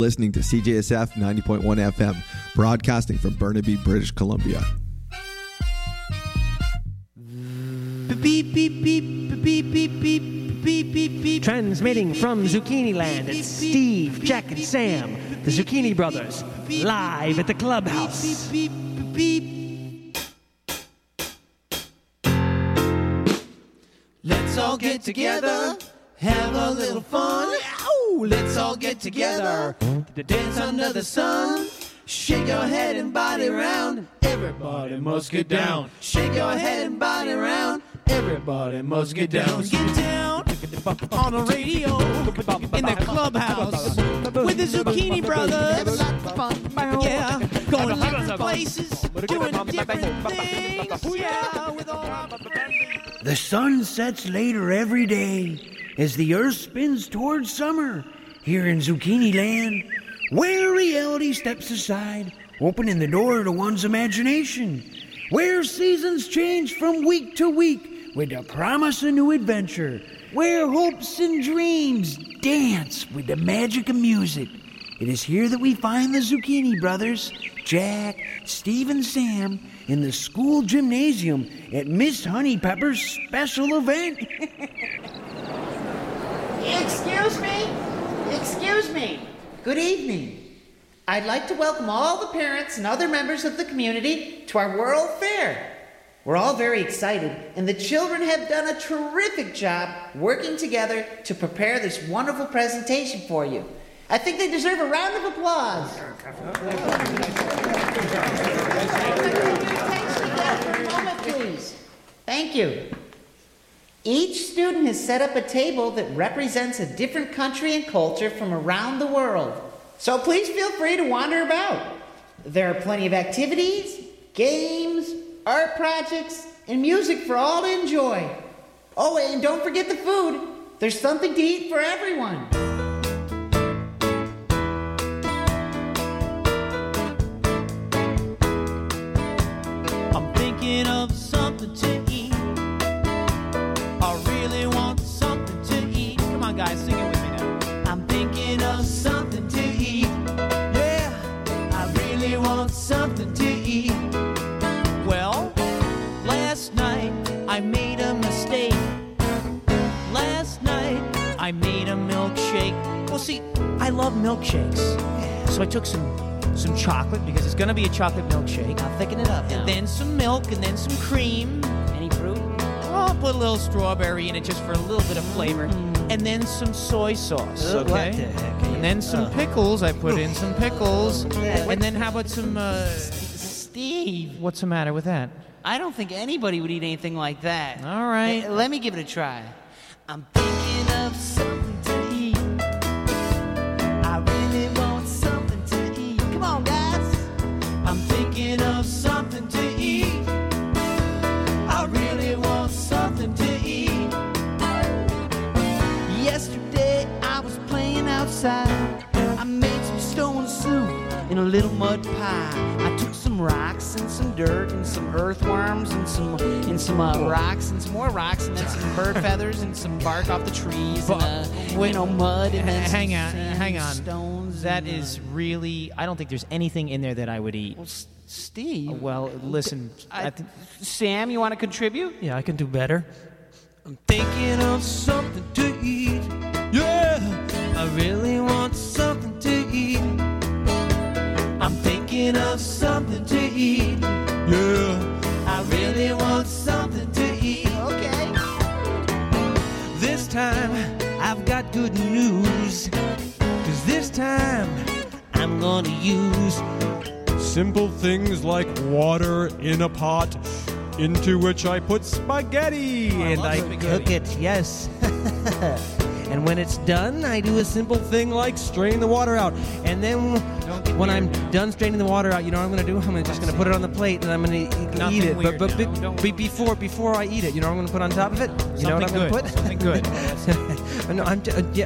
Listening to CJSF 90.1 FM, broadcasting from Burnaby, British Columbia. Beep, beep, beep, beep, beep, beep, beep, beep, beep. Transmitting from Zucchini Land, it's Steve, Jack, and Sam, the Zucchini Brothers, live at the clubhouse. Beep, beep, beep. Let's all get together, have a little fun. Ow! Let's all get together to dance under the sun. Shake your head and body round. Everybody must get down. Shake your head and body round. Everybody must get down. Get down on the radio in the clubhouse with the Zucchini Brothers. Yeah, going different places, doing different things. Yeah, with all our friends. The sun sets later every day as the earth spins towards summer here in Zucchini Land, where reality steps aside, opening the door to one's imagination, where seasons change from week to week with the promise of new adventure, where hopes and dreams dance with the magic of music. It is here that we find the Zucchini Brothers, Jack, Steve, and Sam, in the school gymnasium at Miss Honeypepper's special event. Excuse me. Good evening. I'd like to welcome all the parents and other members of the community to our World Fair. We're all very excited, and the children have done a terrific job working together to prepare this wonderful presentation for you. I think they deserve a round of applause. Please. Thank you. Each student has set up a table that represents a different country and culture from around the world. So please feel free to wander about. There are plenty of activities, games, art projects, and music for all to enjoy. Oh, and don't forget the food. There's something to eat for everyone. I'm thinking of something to eat. I really want something to eat. Come on, guys, sing it with me now. I'm thinking of something to eat. Yeah, I really want something to eat. Well, last night I made a mistake. Last night I made a milkshake. Well, see, I love milkshakes. So I took some chocolate, because it's going to be a chocolate milkshake. I'll thicken it up now. And then some milk, and then some cream. Any fruit? I'll put a little strawberry in it just for a little bit of flavor. And then some soy sauce, okay? What the heck? And then some pickles. I put in some pickles. And then how about some, Steve, what's the matter with that? I don't think anybody would eat anything like that. All right. Hey, let me give it a try. I'm thinking of something to eat. I really want something to eat. Come on, guys. I'm thinking of something to eat. I really want something to eat. Yesterday I was playing outside. I made some stone soup in a little mud pie. I took some rocks and some dirt and some earthworms and some rocks and some more rocks and then some bird feathers and some bark off the trees and mud and then hang on. stones. That is really, I don't think there's anything in there that I would eat. Well, Steve. Well, listen. Sam, you want to contribute? Yeah, I can do better. I'm thinking of something to eat. Yeah, I really want something to eat. I'm thinking of something to eat. Yeah, I really want something to eat. Okay. This time I've got good news. 'Cause this time I'm gonna use simple things like water in a pot into which I put spaghetti. And I cook it, yes. And when it's done, I do a simple thing like strain the water out. And then when I'm done straining the water out, you know what I'm going to do? I'm just going to put it on the plate and I'm going to eat it. But before I eat it, you know what I'm going to put on top of it? You know what I'm going to put? Something good. No, I'm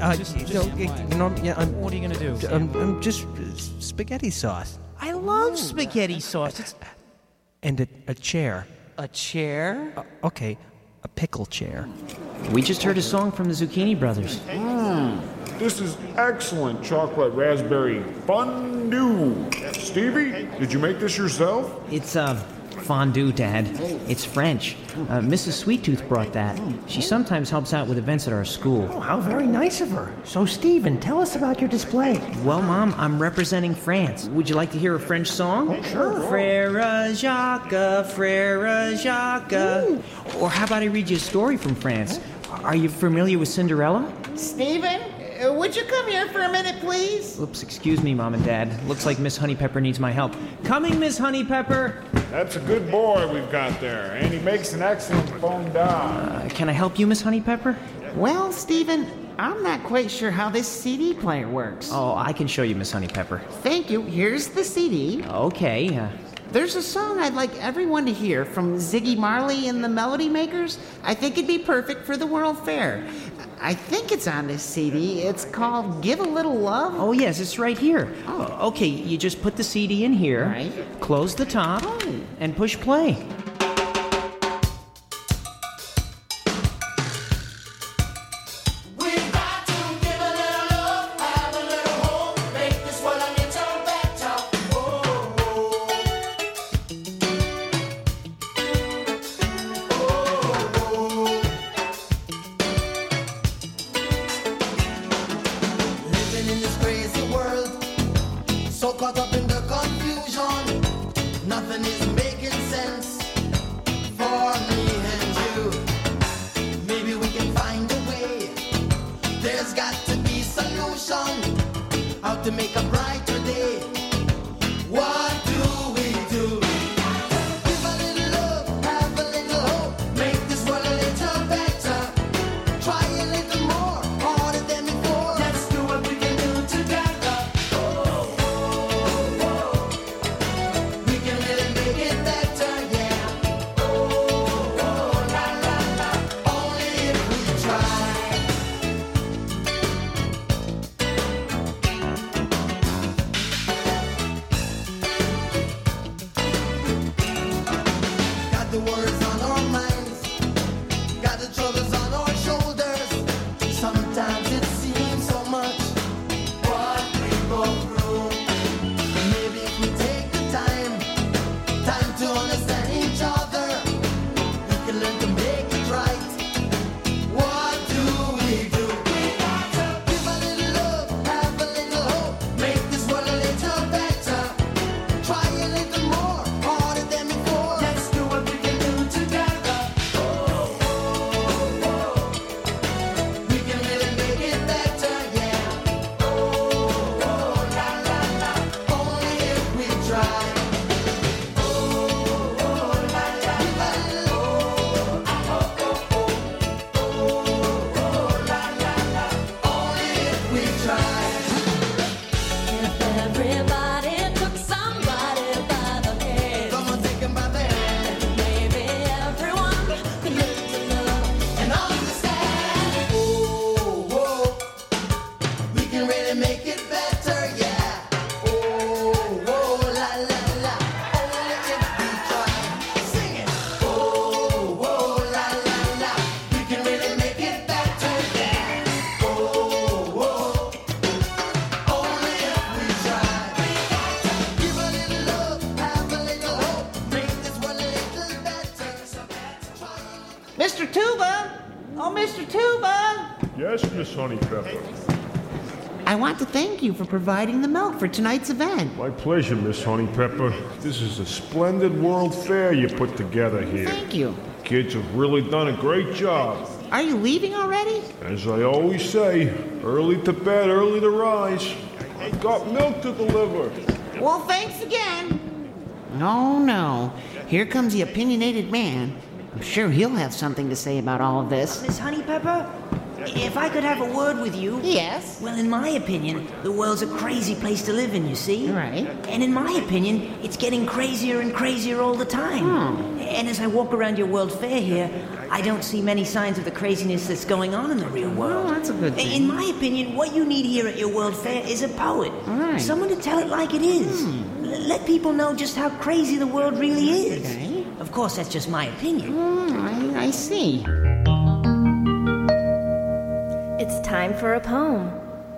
What are you going to do? I'm just spaghetti sauce. I love spaghetti sauce. And a chair. A chair? Okay, a pickle chair. We just heard a song from the Zucchini Brothers. This is excellent chocolate raspberry fondue. Stevie, did you make this yourself? It's, fondue, Dad. It's French. Mrs. Sweet Tooth brought that. She sometimes helps out with events at our school. Oh, how very nice of her. So, Stephen, tell us about your display. Well, Mom, I'm representing France. Would you like to hear a French song? Oh, sure. Frère Jacques, Frère Jacques. Or how about I read you a story from France? Are you familiar with Cinderella? Stephen, would you come here for a minute, please? Oops, excuse me, Mom and Dad. Looks like Miss Honeypepper needs my help. Coming, Miss Honeypepper! That's a good boy we've got there, and he makes an excellent fondue. Can I help you, Miss Honeypepper? Well, Stephen, I'm not quite sure how this CD player works. Oh, I can show you, Miss Honeypepper. Thank you. Here's the CD. Okay, There's a song I'd like everyone to hear from Ziggy Marley and the Melody Makers. I think it'd be perfect for the World Fair. I think it's on this CD. It's called Give a Little Love. Oh, yes, it's right here. Oh, okay, you just put the CD in here, Right. close the top, and push play. In this crazy world, so caught up in the confusion, nothing is making sense for me and you. Maybe we can find a way. There's got to be solution. How to make a brighter day. What do we do? Give a little love, have a little hope, make this world a little better. Try a little more, harder than before. Let's do what we can do together. Oh, oh, oh. We can really make it better, yeah. Oh, oh, la, la, la. Only if we try. Got the words on our minds, got the troubles on our shoulders. Sometimes it seems so much what we go through. Maybe if we take the time to understand each other, we can learn to make it right. What do we do? We got to give a little love, have a little hope, make this world a little better. Try a little more, harder than before. Let's do what we can do together. Oh, oh, oh. We can really make it better, yeah. Oh, oh, la, la, la. Only if we try. Oh, oh, la, la, la. Oh, oh, oh, oh. Oh, la, la, la. Only if we try. If everybody took somebody by the hand, Come on, take 'em by the hand maybe everyone could learn to love. and understand. Oh, oh. We can really make it better, yeah. Oh, oh, la, la, la. Only if we try. Sing it. Oh, oh, la, la, la. We can really make it better, yeah. Oh, oh. Only if we try. We got to give a little love, have a little hope, make this world a little better. So let's try. Mr. Tuba! Oh, Mr. Tuba! Yes, Miss Honeypepper. I want to thank you for providing the milk for tonight's event. My pleasure, Miss Honeypepper. This is a splendid World Fair you put together here. Thank you. Kids have really done a great job. Are you leaving already? As I always say, early to bed, early to rise. I got milk to deliver. Well, thanks again. No, no. Here comes the opinionated man. I'm sure he'll have something to say about all of this. Miss Honeypepper, if I could have a word with you. Yes? Well, in my opinion, the world's a crazy place to live in, you see? Right. And in my opinion, it's getting crazier and crazier all the time. And as I walk around your World Fair here, I don't see many signs of the craziness that's going on in the real world. Oh, that's a good thing. In my opinion, what you need here at your World Fair is a poet. Right. Someone to tell it like it is. Let people know just how crazy the world really is. Okay. Of course, that's just my opinion. I see. It's time for a poem.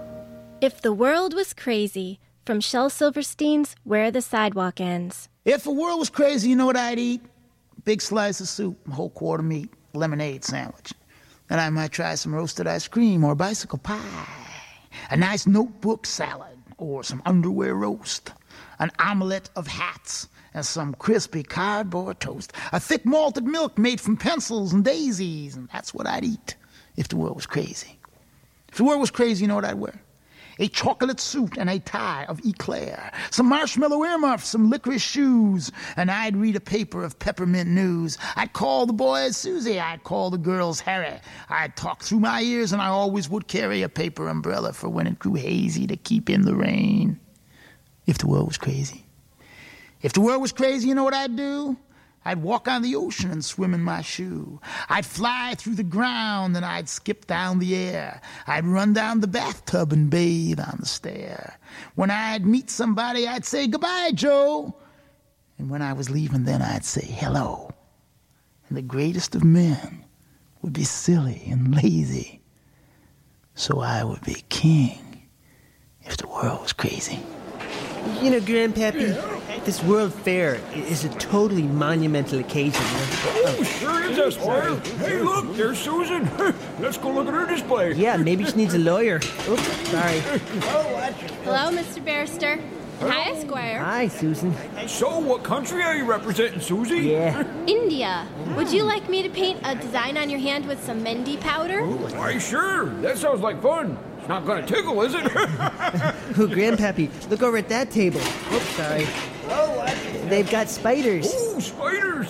If the World Was Crazy, from Shel Silverstein's Where the Sidewalk Ends. If the world was crazy, you know what I'd eat? Big slice of soup, a whole quart of meat, lemonade sandwich. Then I might try some roasted ice cream or bicycle pie. A nice notebook salad or some underwear roast. An omelet of hats and some crispy cardboard toast. A thick malted milk made from pencils and daisies. And that's what I'd eat if the world was crazy. If the world was crazy, you know what I'd wear? A chocolate suit and a tie of eclair, some marshmallow earmuffs, some licorice shoes, and I'd read a paper of peppermint news. I'd call the boys Susie, I'd call the girls Harry. I'd talk through my ears, and I always would carry a paper umbrella for when it grew hazy to keep in the rain. If the world was crazy. If the world was crazy, you know what I'd do? I'd walk on the ocean and swim in my shoe. I'd fly through the ground and I'd skip down the air. I'd run down the bathtub and bathe on the stair. When I'd meet somebody, I'd say, "Goodbye, Joe." And when I was leaving, then I'd say, "Hello." And the greatest of men would be silly and lazy. So I would be king if the world was crazy. You know, Grandpappy, this World Fair is a totally monumental occasion. Oh, sure is, Esquire. Hey, look, there's Susan. Let's go look at her display. Yeah, maybe she needs a lawyer. Oops, sorry. Hello, Mr. Barrister. Hi, Esquire. Hi, Susan. So, what country are you representing, Susie? Yeah. India. Would you like me to paint a design on your hand with some Mendi powder? Why, sure. That sounds like fun. It's not going to tickle, is it? Oh, Grandpappy, look over at that table. Oops, sorry. They've got spiders. Oh, spiders!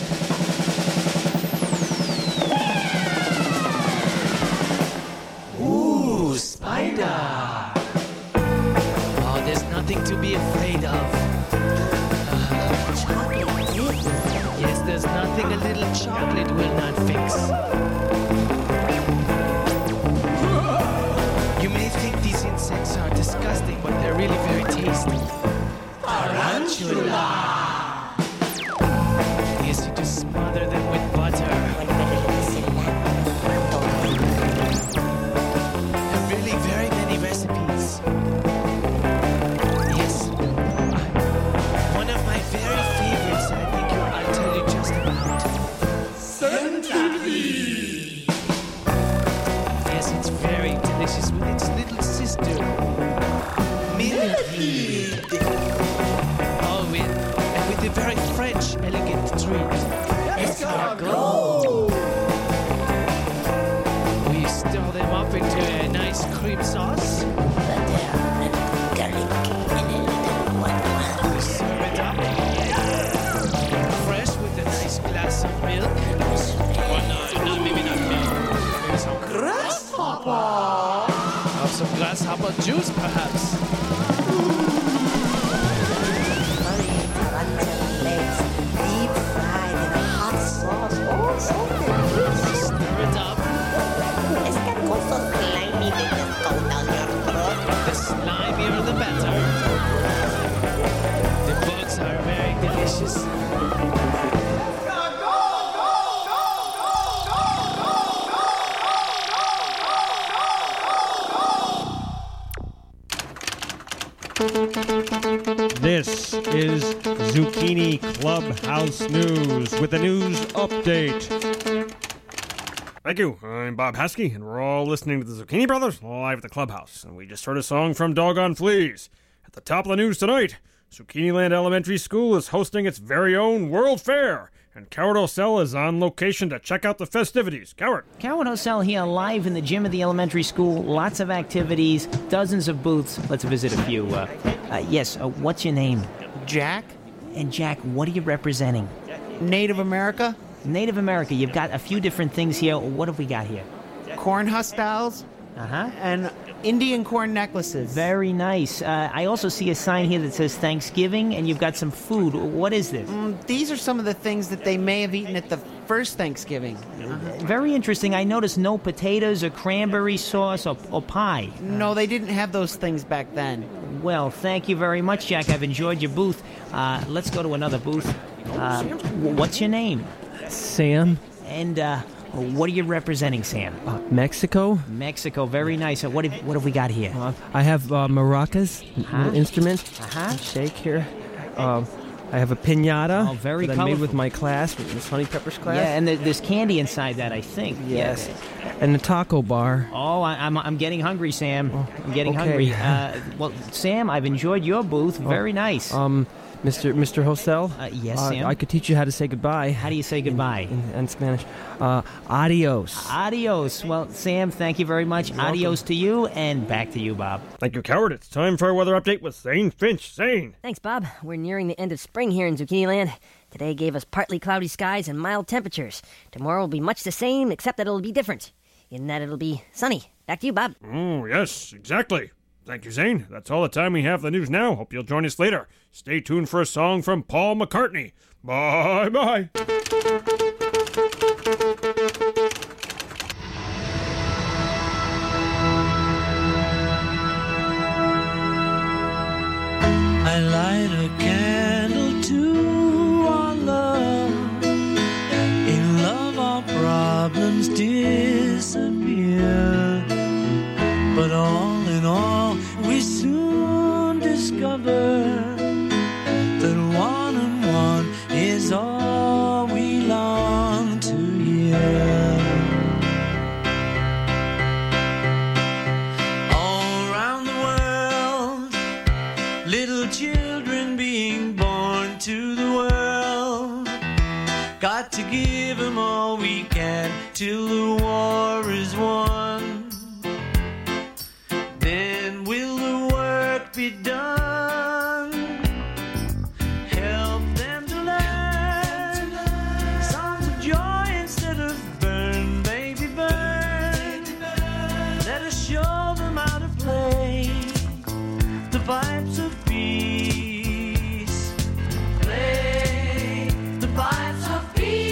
Ooh, spider! Oh, there's nothing to be afraid of. Yes, there's nothing a little chocolate will not fix. You may think these insects are disgusting, but they're really very tasty. Tarantula! Yes, you just smother them with butter. Really very many recipes. Yes. One of my very favorites, I think I'll tell you just about. Centipede! Yes, it's very delicious with its little sister. Millipede! Oh, and with a very French, elegant treat. Escargot! We stir them up into a nice cream sauce. We serve it up. Fresh with a nice glass of milk. Oh, no, maybe not milk. Maybe some grasshopper. Or some grasshopper juice, perhaps. Deep fried in a hot sauce. Oh, so delicious. Stir it up. Escargot so slimy they just go down your throat. The slimier, the better. The bugs are very delicious. This is Zucchini Clubhouse News with a news update. Thank you. I'm Bob Haskey, and we're all listening to the Zucchini Brothers live at the Clubhouse. And we just heard a song from Doggone Fleas. At the top of the news tonight, Zucchini Land Elementary School is hosting its very own World Fair. And Coward O'Sell is on location to check out the festivities. Coward. Coward O'Sell here live in the gym of the elementary school. Lots of activities, dozens of booths. Let's visit a few. Yes, what's your name? Jack? And Jack, what are you representing? Native America? Native America. You've got a few different things here. What have we got here? Corn husk dolls? And Indian corn necklaces. Very nice. I also see a sign here that says Thanksgiving, and you've got some food. What is this? These are some of the things that they may have eaten at the first Thanksgiving. Very interesting. I noticed no potatoes or cranberry sauce or pie. No, they didn't have those things back then. Well, thank you very much, Jack. I've enjoyed your booth. Let's go to another booth. What's your name? Sam. And What are you representing, Sam? Mexico. Mexico, very nice. What have we got here? I have maracas, little instrument. Uh-huh. Shake here. I have a piñata. Oh, very that I made colorful. with my class, with Miss Honeypepper's class. Yeah, and there's candy inside that, I think. Yes. And the taco bar. Oh, I'm getting hungry, Sam. I'm getting okay. hungry. Well, Sam, I've enjoyed your booth. Very nice. Mr. Hosel? Yes, Sam? I could teach you how to say goodbye. How do you say goodbye? In Spanish. Adios. Adios. Well, Sam, thank you very much. Adios to you, and back to you, Bob. Thank you, Coward. It's time for our weather update with Zane Finch. Zane. Thanks, Bob. We're nearing the end of spring here in Zucchini Land. Today gave us partly cloudy skies and mild temperatures. Tomorrow will be much the same, except that it'll be different, in that it'll be sunny. Back to you, Bob. Oh, yes, exactly. Thank you, Zane. That's all the time we have for the news now. Hope you'll join us later. Stay tuned for a song from Paul McCartney. Bye-bye. I light a candle to our love. In love our problems disappear. But all in all, we soon discover that one and one is all we long to hear. All around the world, little children being born to the world. Got to give them all we can till the war is won. Then will the work be done? Help them to learn songs of joy instead of burn, baby, burn. Let us show them how to play the pipes of peace. Play the pipes of peace.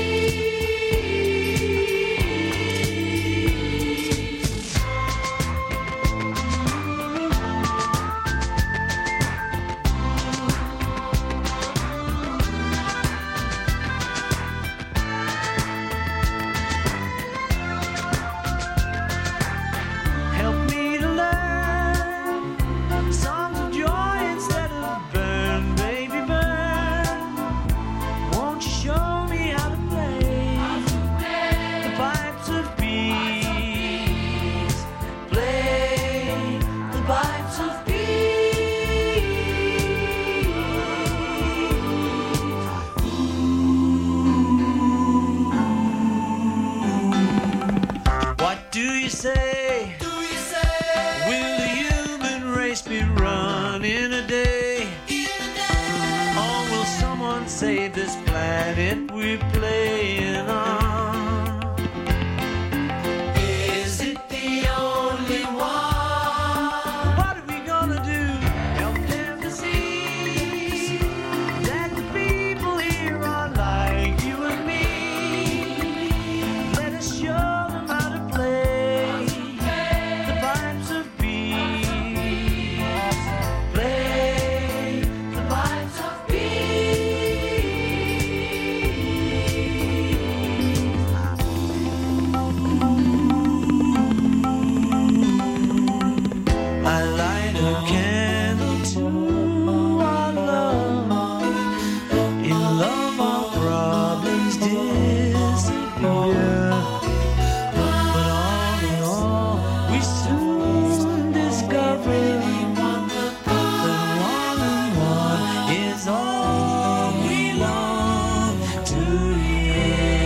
Help me to learn songs of joy instead of burn, baby, burn. Won't you show me how to play the pipes of peace? Play the pipes of peace. What do you say? Will the human race be run in a day? Or will someone save this planet we're playing on? Is it the only one? What are we gonna do? Help them to see that the people here are like you and me. Let us show them how to play the pipes of peace. Play the pipes of I light a candle to our love. In love our problems disappear. But all in all, we soon discover that one and one is all we long to hear.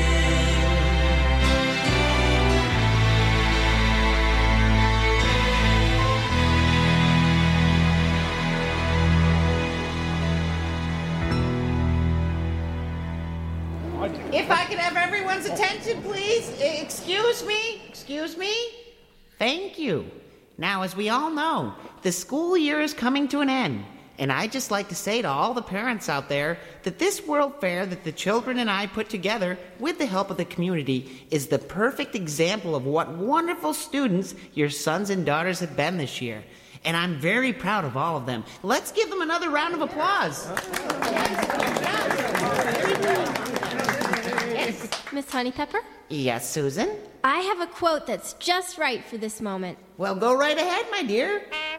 If I could have everyone's attention, please. Excuse me. Thank you. Now, as we all know, the school year is coming to an end. And I'd just like to say to all the parents out there that this World Fair that the children and I put together with the help of the community is the perfect example of what wonderful students your sons and daughters have been this year. And I'm very proud of all of them. Let's give them another round of applause. Yes. Miss Honeypepper? Yes, Susan? I have a quote that's just right for this moment. Well, go right ahead, my dear.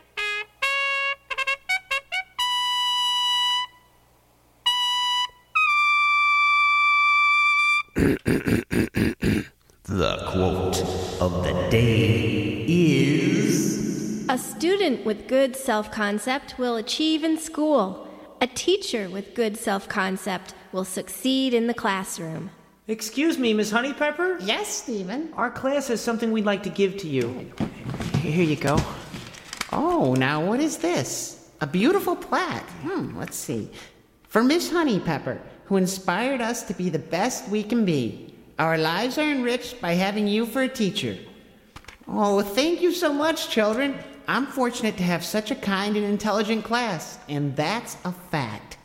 The quote of the day is... A student with good self-concept will achieve in school. A teacher with good self-concept will succeed in the classroom. Excuse me, Miss Honeypepper? Yes, Stephen? Our class has something we'd like to give to you. Here you go. Oh, now what is this? A beautiful plaque. Let's see. For Miss Honeypepper, who inspired us to be the best we can be. Our lives are enriched by having you for a teacher. Oh, thank you so much, children. I'm fortunate to have such a kind and intelligent class, and that's a fact.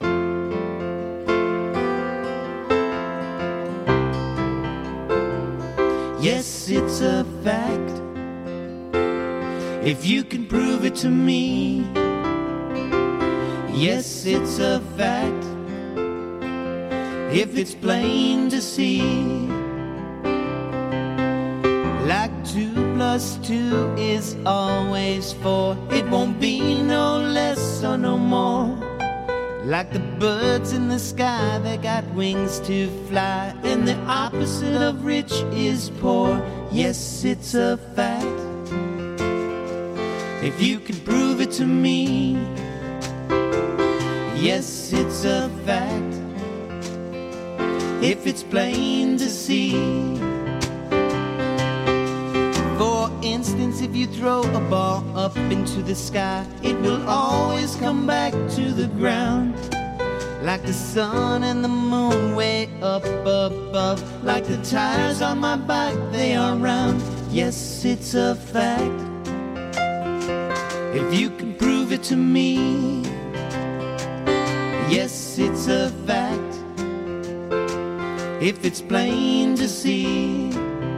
Yes, it's a fact. If you can prove it to me. Yes, it's a fact. If it's plain to see. Like 2 plus 2 is always 4. It won't be no less or no more. Like the birds in the sky that got wings to fly. And the opposite of rich is poor. Yes, it's a fact. If you can prove it to me. Yes, it's a fact. If it's plain to see. For instance, if you throw a ball up into the sky, it will always come back to the ground. Like the sun and the moon way up above. Like the tires on my bike, they are round. Yes, it's a fact. If you can prove it to me. Yes, it's a fact. If it's plain to see.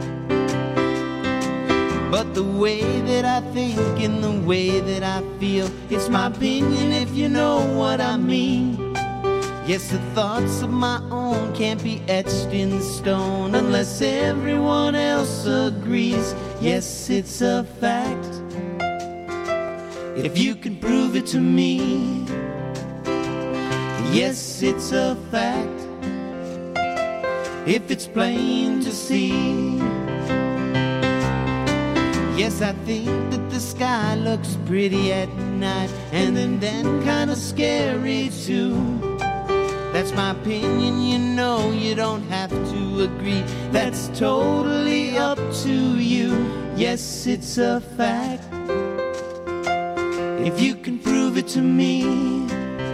But the way that I think and the way that I feel, it's my opinion if you know what I mean. Yes, the thoughts of my own can't be etched in stone unless everyone else agrees. Yes, it's a fact. If you can prove it to me. Yes, it's a fact. If it's plain to see. Yes, I think that the sky looks pretty at night, and then kinda scary too. That's my opinion, you know, you don't have to agree. That's totally up to you. Yes, it's a fact. If you can prove it to me.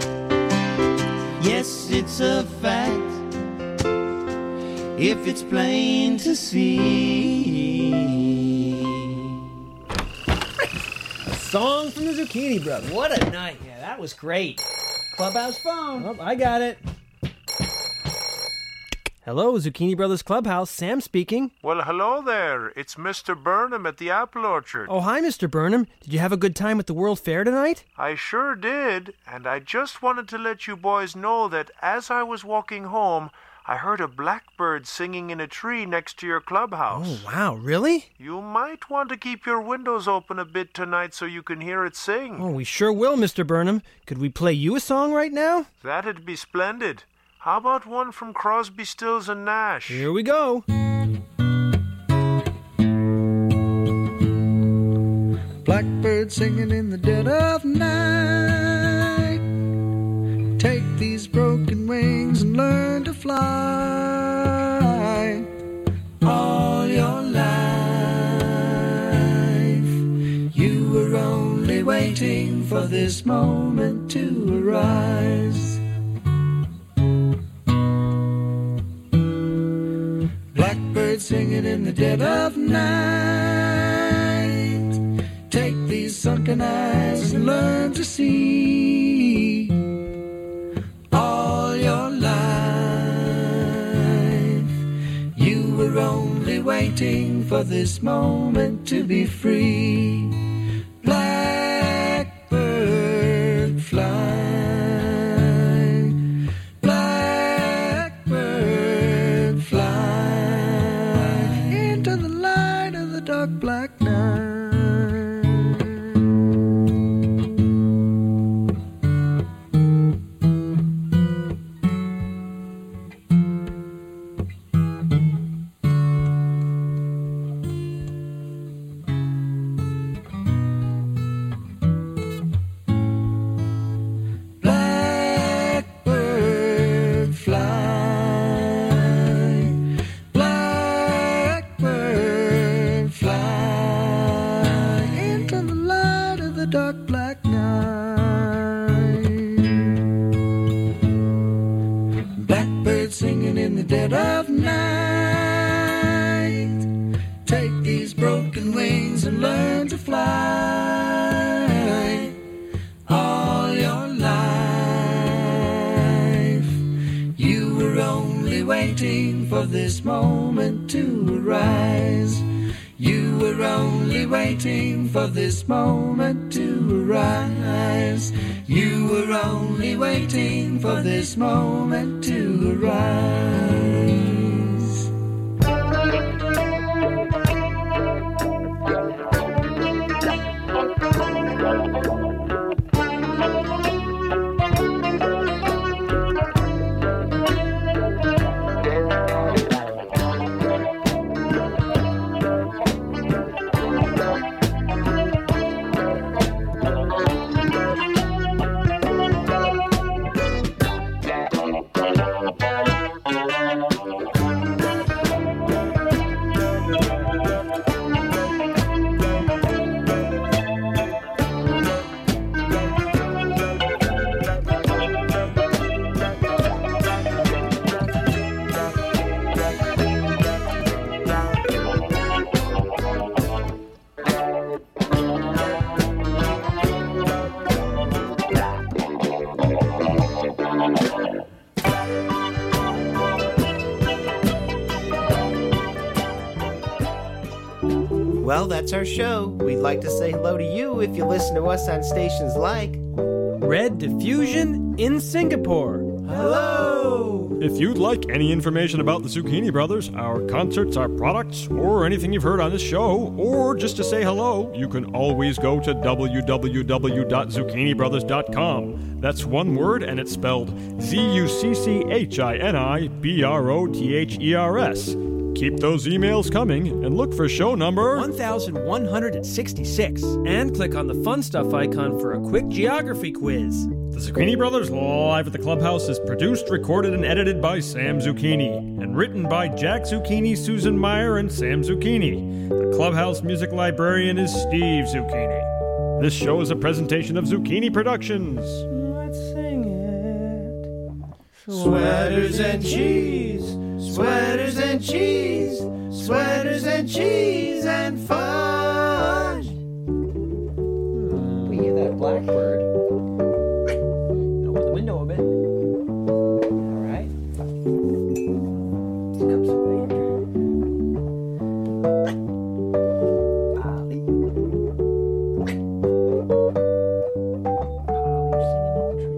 Yes, it's a fact. If it's plain to see. A song from the Zucchini Brothers. What a night. Yeah, that was great. Clubhouse phone. Oh, I got it. Hello, Zucchini Brothers Clubhouse. Sam speaking. Well, hello there. It's Mr. Burnham at the Apple Orchard. Oh, hi, Mr. Burnham. Did you have a good time at the World Fair tonight? I sure did. And I just wanted to let you boys know that as I was walking home, I heard a blackbird singing in a tree next to your clubhouse. Oh, wow. Really? You might want to keep your windows open a bit tonight so you can hear it sing. Oh, we sure will, Mr. Burnham. Could we play you a song right now? That'd be splendid. How about one from Crosby, Stills and Nash? Here we go. Blackbird singing in the dead of night. Take these broken wings and learn to fly. All your life, you were only waiting for this moment to arise. Blackbird singing in the dead of night. Take these sunken eyes and learn to see. All your life, you were only waiting for this moment to be free. Blackbird fly, blackbird fly. dead of night. Take these broken wings and learn to fly. All your life, you were only waiting for this moment to arise. You were only waiting for this moment to arise. You were only waiting for this moment to arise. Well, that's our show. We'd like to say hello to you if you listen to us on stations like Red Diffusion in Singapore. Hello! If you'd like any information about the Zucchini Brothers, our concerts, our products, or anything you've heard on this show, or just to say hello, you can always go to www.zucchinibrothers.com. That's one word, and it's spelled ZUCCHINIBROTHERS. Keep those emails coming and look for show number 1166 and click on the fun stuff icon for a quick geography quiz. The Zucchini Brothers Live at the Clubhouse is produced, recorded, and edited by Sam Zucchini and written by Jack Zucchini, Susan Meyer, and Sam Zucchini. The Clubhouse music librarian is Steve Zucchini. This show is a presentation of Zucchini Productions. Let's sing it. Sweaters and cheese, sweaters and cheese, sweaters and cheese and fudge. We hear that blackbird. Open the window a bit. All right. Here comes the rain. Polly. Polly's singing in the tree.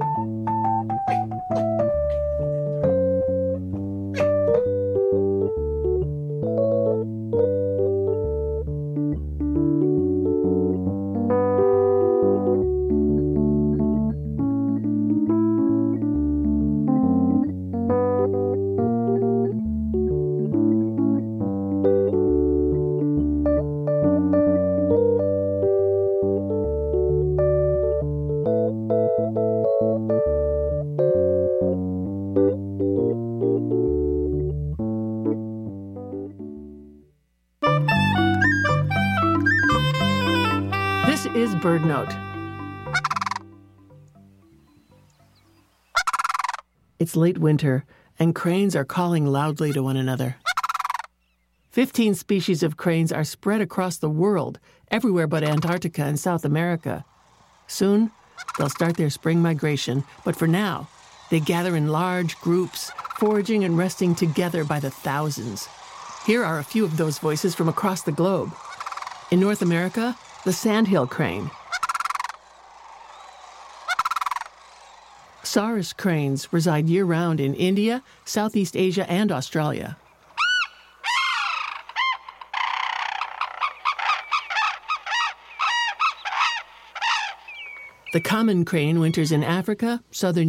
This is Bird Note. It's late winter, and cranes are calling loudly to one another. 15 species of cranes are spread across the world, everywhere but Antarctica and South America. Soon, they'll start their spring migration, but for now, they gather in large groups, foraging and resting together by the thousands. Here are a few of those voices from across the globe. In North America, the sandhill crane. Saurus cranes reside year-round in India, Southeast Asia, and Australia. The common crane winters in Africa, southern